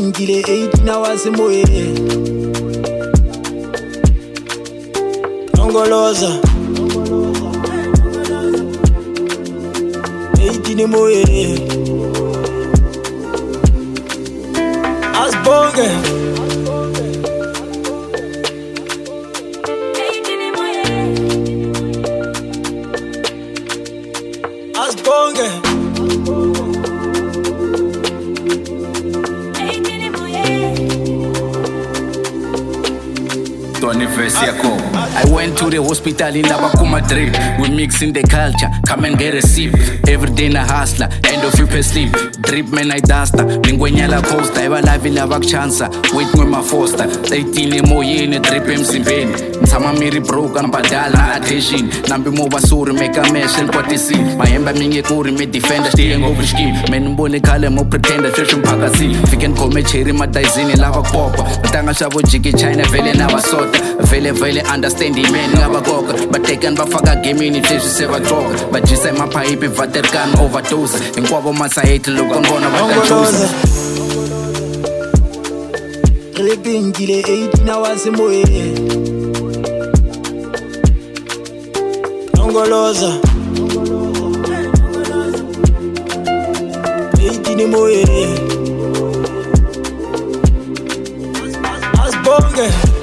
ngile 18 hours emoyeni Ongoloza 18 emoyeni Asbonge Asbonge I went to the hospital in Abakuma Drip. We mix in the culture, come and get a sip. Every day na hustler, end of you pay sleep. Drip man I duster, lingwenyala poster. Eva live lava chansa, wait with my foster. 18 emoyeni, drip emsimbeni. Ntama miri broke, ambadala na attention. Nambi mo basuri, make a mesh and what is it. Mayemba minge kuri, me defender, steering over scheme. Men mbone kale mo pretender, fashion pagasi. Fiken kome cherry mataizini, lava kopa. Tanga shavo jiki China, vele na wasota. Vele understanding men ngabagoka batekan bafaka game in itshe sevajoka bajisa emaphayipi vaterkan overdose inkwabo masayeti lokongona batajuza Ripping ngile 18 hours emoyeni Ongoloza 18 emoyeni Asbonge